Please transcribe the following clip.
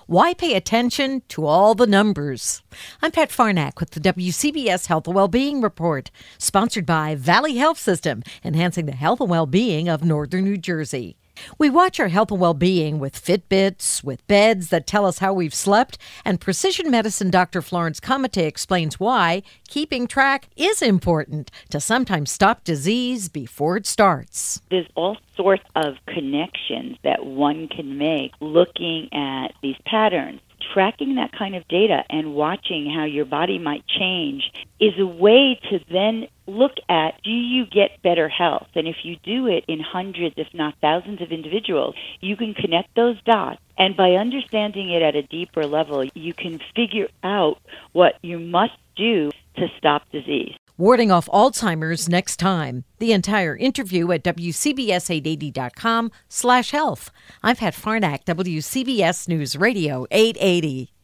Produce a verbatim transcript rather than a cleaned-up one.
Why pay attention to all the numbers? I'm Pat Farnack with the W C B S Health and Wellbeing Report, sponsored by Valley Health System, enhancing the health and well-being of Northern New Jersey. We watch our health and well-being with Fitbits, with beds that tell us how we've slept, and precision medicine Doctor Florence Comite explains why keeping track is important to sometimes stop disease before it starts. There's all sorts of connections that one can make looking at these patterns. Tracking that kind of data and watching how your body might change is a way to then look at, do you get better health? And if you do it in hundreds, if not thousands of individuals, you can connect those dots. And by understanding it at a deeper level, you can figure out what you must do to stop disease. Warding off Alzheimer's next time. The entire interview at W C B S eight eighty dot com slash health. I'm Pat Farnack, W C B S News Radio eight eighty.